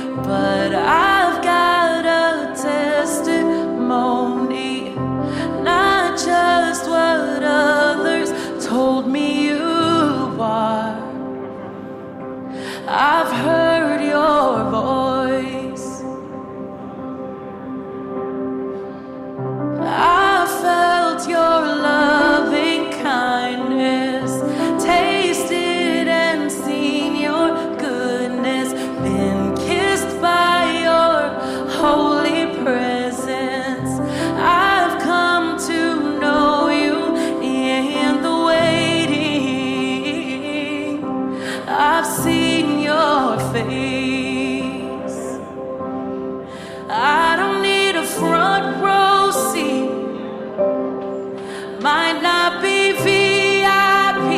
but I've got a testimony, not just what others told me you are. I've heard your voice, I felt your loving kindness, tasted and seen your goodness, been kissed by your holy presence. I've come to know you in the waiting. I've seen your face. I don't need a front row seat, might not be VIP.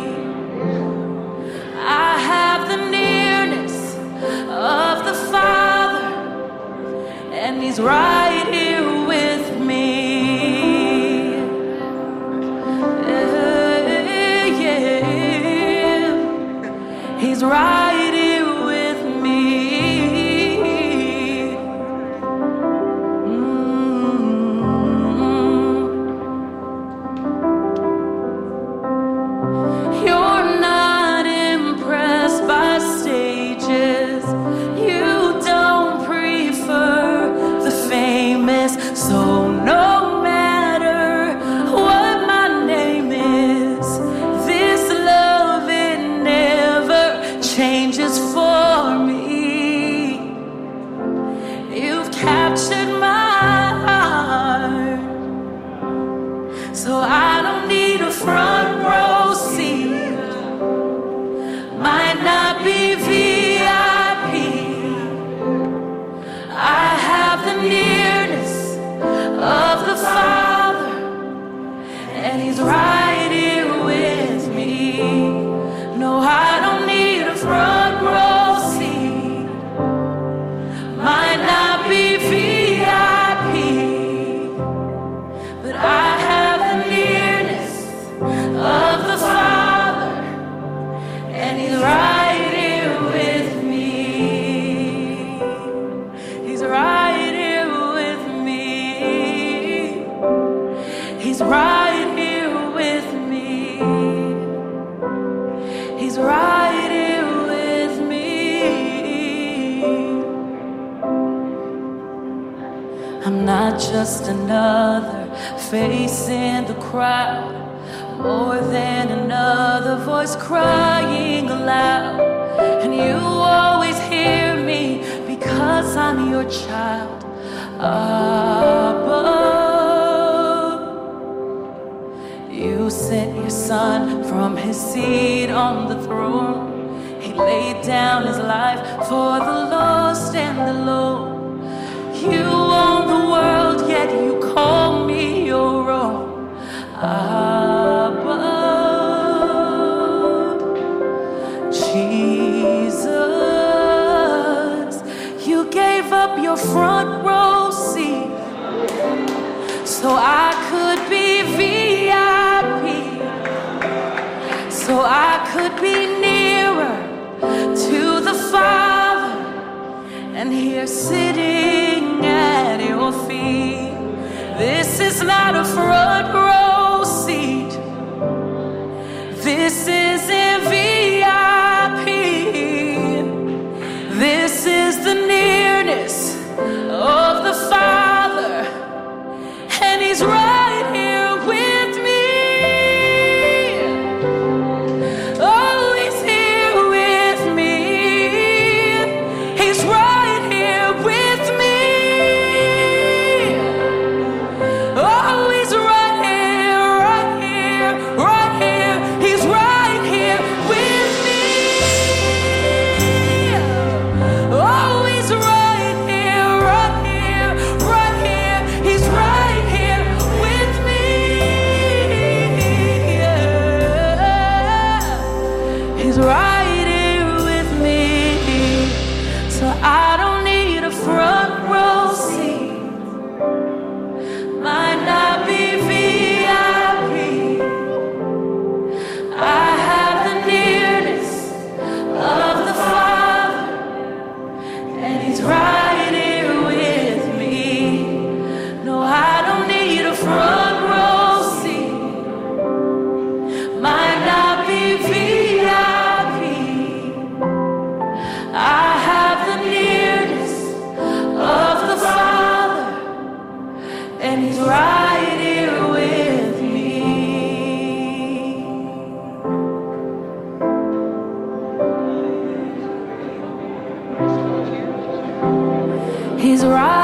I have the nearness of the Father, and He's right here with me. Yeah. He's right here with me. You're not impressed by stages, you don't prefer the famous, so no matter what my name is, this love, it never changes for me. You've captured my heart, so I don't need a front row seat, might not be VIP. I have the nearness of the Father, and He's right here with me. No, I don't need a front row seat, might not be VIP, but I have the nearness of the Father, and He's right here with me. He's right here with me. He's right here with me. He's right here with me. I'm not just another face in the crowd, more than another voice crying aloud. And you always hear me because I'm your child. Abba, you sent your Son from His seat on the throne. He laid down His life for the lost and the lone. You own the world, yet you call me your own. Abba, Jesus, you gave up your front row seat so I could be VIP, so I could be nearer to the Father, and here sitting at your feet. This is not a front row seat, this isn't VIP, this is the nearness of the Father, and He's right here with me. Oh, He's here with me. He's right here with me. Oh, He's right here, right here, right here. He's right here with me. Oh, He's right here. He's right.